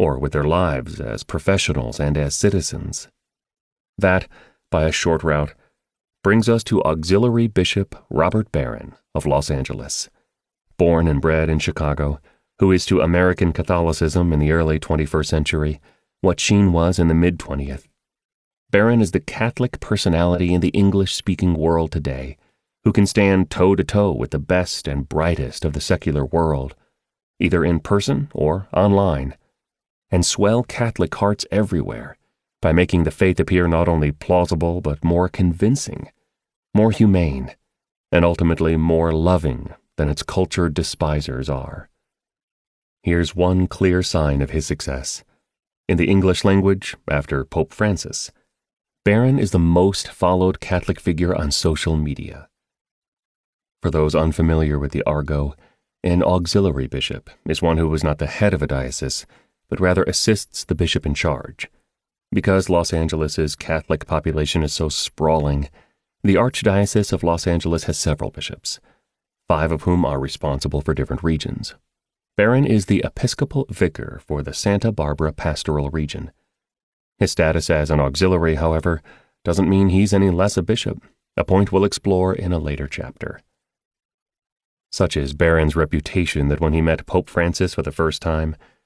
or with their lives as professionals and as citizens. That, by a short route, brings us to Auxiliary Bishop Robert Barron of Los Angeles. Born and bred in Chicago, who is to American Catholicism in the early 21st century what Sheen was in the mid-20th. Barron is the Catholic personality in the English-speaking world today, who can stand toe-to-toe with the best and brightest of the secular world, either in person or online, and swell Catholic hearts everywhere by making the faith appear not only plausible but more convincing, more humane, and ultimately more loving than its cultured despisers are. Here's one clear sign of his success. In the English language, after Pope Francis, Barron is the most followed Catholic figure on social media. For those unfamiliar with the argot, an auxiliary bishop is one who is not the head of a diocese, but rather assists the bishop in charge. Because Los Angeles' Catholic population is so sprawling, the Archdiocese of Los Angeles has several bishops, 5 of whom are responsible for different regions. Barron is the Episcopal Vicar for the Santa Barbara Pastoral Region. His status as an auxiliary, however, doesn't mean he's any less a bishop, a point we'll explore in a later chapter. Such is Barron's reputation that when he met Pope Francis for the first time,